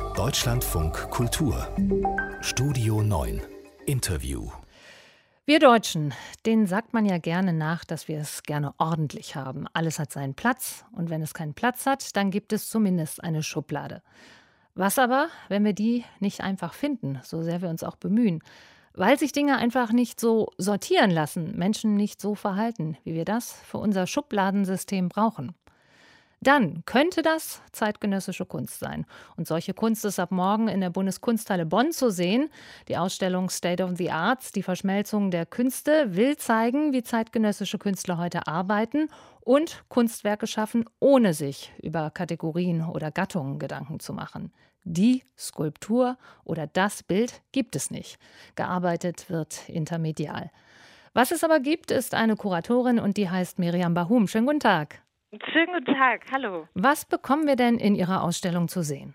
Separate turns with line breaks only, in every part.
Deutschlandfunk Kultur Studio 9 Interview.
Wir Deutschen, denen sagt man ja gerne nach, dass wir es gerne ordentlich haben. Alles hat seinen Platz und wenn es keinen Platz hat, dann gibt es zumindest eine Schublade. Was aber, wenn wir die nicht einfach finden, so sehr wir uns auch bemühen? Weil sich Dinge einfach nicht so sortieren lassen, Menschen nicht so verhalten, wie wir das für unser Schubladensystem brauchen. Dann könnte das zeitgenössische Kunst sein. Und solche Kunst ist ab morgen in der Bundeskunsthalle Bonn zu sehen. Die Ausstellung State of the Arts, die Verschmelzung der Künste, will zeigen, wie zeitgenössische Künstler heute arbeiten und Kunstwerke schaffen, ohne sich über Kategorien oder Gattungen Gedanken zu machen. Die Skulptur oder das Bild gibt es nicht. Gearbeitet wird intermedial. Was es aber gibt, ist eine Kuratorin und die heißt Miriam Bahum. Schönen guten Tag.
Schönen guten Tag, hallo.
Was bekommen wir denn in Ihrer Ausstellung zu sehen?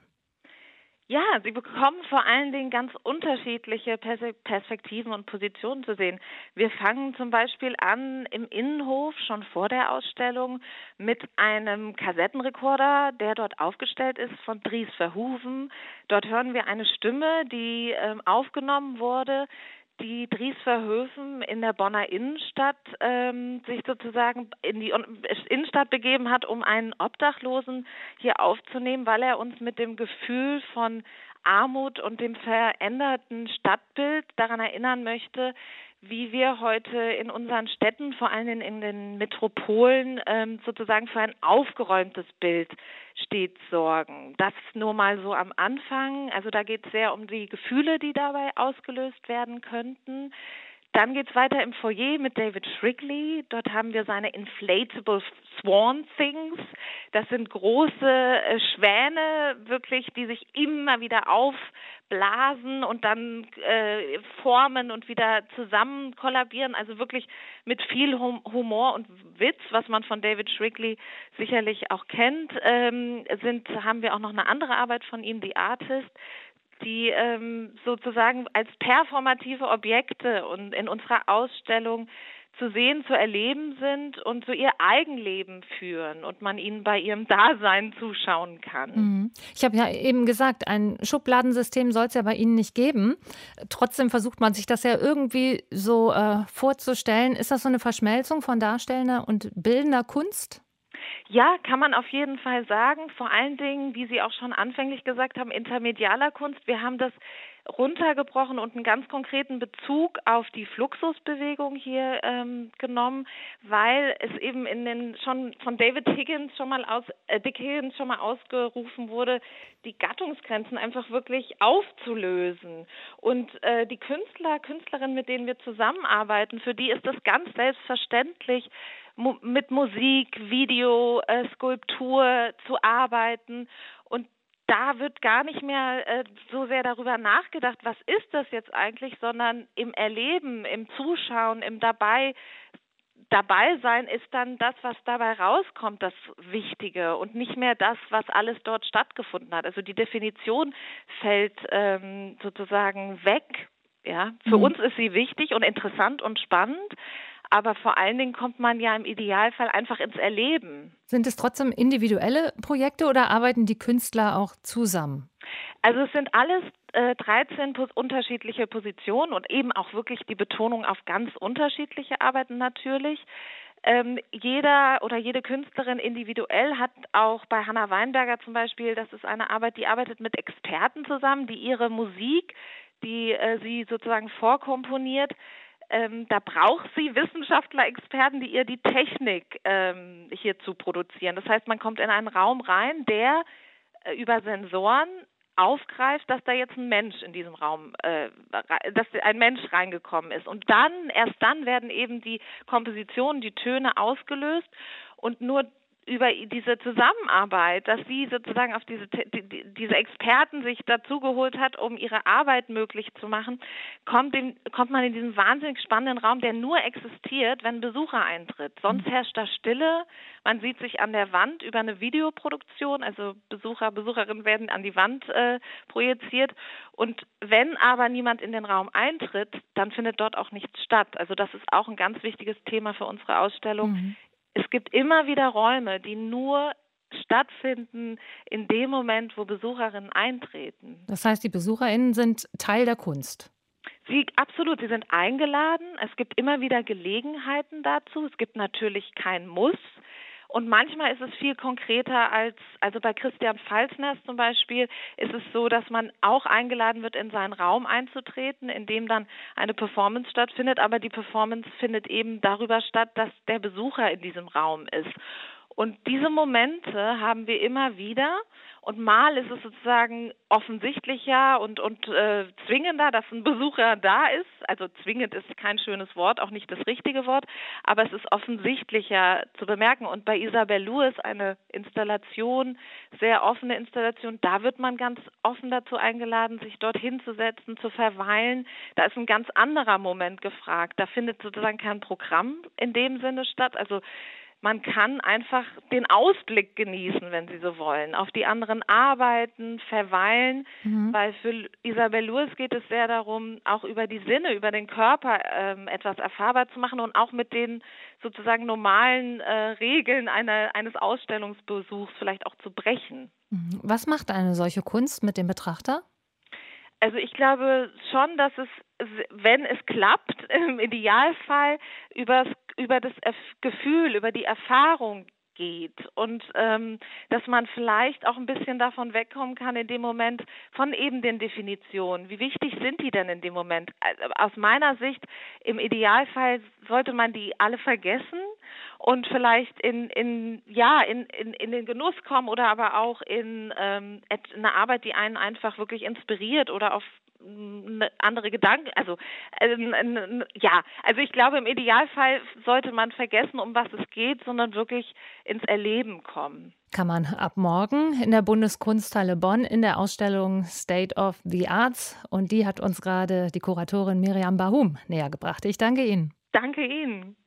Ja, Sie bekommen vor allen Dingen ganz unterschiedliche Perspektiven und Positionen zu sehen. Wir fangen zum Beispiel an im Innenhof, schon vor der Ausstellung, mit einem Kassettenrekorder, der dort aufgestellt ist von Dries Verhoeven. Dort hören wir eine Stimme, die aufgenommen wurde, die Dries Verhoeven in der Bonner Innenstadt sich sozusagen in die Innenstadt begeben hat, um einen Obdachlosen hier aufzunehmen, weil er uns mit dem Gefühl von Armut und dem veränderten Stadtbild daran erinnern möchte, wie wir heute in unseren Städten, vor allem in den Metropolen, sozusagen für ein aufgeräumtes Bild stets sorgen. Das nur mal so am Anfang. Also da geht es sehr um die Gefühle, die dabei ausgelöst werden könnten. Dann geht es weiter im Foyer mit David Shrigley. Dort haben wir seine Inflatable Swan Things. Das sind große Schwäne, wirklich, die sich immer wieder aufblasen und dann formen und wieder zusammen kollabieren. Also wirklich mit viel Humor und Witz, was man von David Shrigley sicherlich auch kennt. Haben wir auch noch eine andere Arbeit von ihm, The Artist, die sozusagen als performative Objekte und in unserer Ausstellung zu sehen, zu erleben sind und so ihr Eigenleben führen und man ihnen bei ihrem Dasein zuschauen kann.
Ich habe ja eben gesagt, ein Schubladensystem soll es ja bei Ihnen nicht geben. Trotzdem versucht man sich das ja irgendwie so vorzustellen. Ist das so eine Verschmelzung von darstellender und bildender Kunst?
Ja, kann man auf jeden Fall sagen. Vor allen Dingen, wie Sie auch schon anfänglich gesagt haben, intermedialer Kunst. Wir haben das runtergebrochen und einen ganz konkreten Bezug auf die Fluxusbewegung hier genommen, weil es eben schon von Dick Higgins schon mal ausgerufen wurde, die Gattungsgrenzen einfach wirklich aufzulösen. Und die Künstlerinnen, mit denen wir zusammenarbeiten, für die ist das ganz selbstverständlich, mit Musik, Video, Skulptur zu arbeiten. Und da wird gar nicht mehr so sehr darüber nachgedacht, was ist das jetzt eigentlich, sondern im Erleben, im Zuschauen, im dabei sein ist dann das, was dabei rauskommt, das Wichtige und nicht mehr das, was alles dort stattgefunden hat. Also die Definition fällt sozusagen weg. Ja, für uns ist sie wichtig und interessant und spannend. Aber vor allen Dingen kommt man ja im Idealfall einfach ins Erleben.
Sind es trotzdem individuelle Projekte oder arbeiten die Künstler auch zusammen?
Also es sind alles 13 unterschiedliche Positionen und eben auch wirklich die Betonung auf ganz unterschiedliche Arbeiten natürlich. Jeder oder jede Künstlerin individuell hat auch bei Hannah Weinberger zum Beispiel, das ist eine Arbeit, die arbeitet mit Experten zusammen, die ihre Musik, die sie sozusagen vorkomponiert, da braucht sie Wissenschaftler, Experten, die ihr die Technik hierzu produzieren. Das heißt, man kommt in einen Raum rein, der über Sensoren aufgreift, dass da jetzt ein Mensch in diesem Raum, dass ein Mensch reingekommen ist. Und erst dann werden eben die Kompositionen, die Töne ausgelöst und nur über diese Zusammenarbeit, dass sie sozusagen auf diese Experten sich dazugeholt hat, um ihre Arbeit möglich zu machen, kommt man in diesen wahnsinnig spannenden Raum, der nur existiert, wenn ein Besucher eintritt. Sonst herrscht da Stille, man sieht sich an der Wand über eine Videoproduktion, also Besucherinnen werden an die Wand projiziert und wenn aber niemand in den Raum eintritt, dann findet dort auch nichts statt. Also das ist auch ein ganz wichtiges Thema für unsere Ausstellung. Es gibt immer wieder Räume, die nur stattfinden in dem Moment, wo Besucherinnen eintreten.
Das heißt, die BesucherInnen sind Teil der Kunst.
Absolut, sie sind eingeladen. Es gibt immer wieder Gelegenheiten dazu. Es gibt natürlich kein Muss. Und manchmal ist es viel konkreter also bei Christian Pfalzner zum Beispiel ist es so, dass man auch eingeladen wird, in seinen Raum einzutreten, in dem dann eine Performance stattfindet. Aber die Performance findet eben darüber statt, dass der Besucher in diesem Raum ist. Und diese Momente haben wir immer wieder. Und mal ist es sozusagen offensichtlicher und zwingender, dass ein Besucher da ist. Also zwingend ist kein schönes Wort, auch nicht das richtige Wort, aber es ist offensichtlicher zu bemerken. Und bei Isabel Lewis eine Installation, sehr offene Installation, da wird man ganz offen dazu eingeladen, sich dort hinzusetzen, zu verweilen. Da ist ein ganz anderer Moment gefragt. Da findet sozusagen kein Programm in dem Sinne statt. Also man kann einfach den Ausblick genießen, wenn Sie so wollen, auf die anderen Arbeiten, verweilen, weil für Isabel Lewis geht es sehr darum, auch über die Sinne, über den Körper etwas erfahrbar zu machen und auch mit den sozusagen normalen Regeln eines Ausstellungsbesuchs vielleicht auch zu brechen.
Was macht eine solche Kunst mit dem Betrachter?
Also ich glaube schon, dass es, wenn es klappt, im Idealfall über das Gefühl, über die Erfahrung geht und dass man vielleicht auch ein bisschen davon wegkommen kann in dem Moment von eben den Definitionen. Wie wichtig sind die denn in dem Moment? Also aus meiner Sicht im Idealfall sollte man die alle vergessen und vielleicht in den Genuss kommen oder aber auch in eine Arbeit, die einen einfach wirklich inspiriert oder auf andere Gedanken, also ich glaube, im Idealfall sollte man vergessen, um was es geht, sondern wirklich ins Erleben kommen.
Kann man ab morgen in der Bundeskunsthalle Bonn in der Ausstellung State of the Arts, und die hat uns gerade die Kuratorin Miriam Bahum näher gebracht. Ich danke Ihnen.
Danke Ihnen.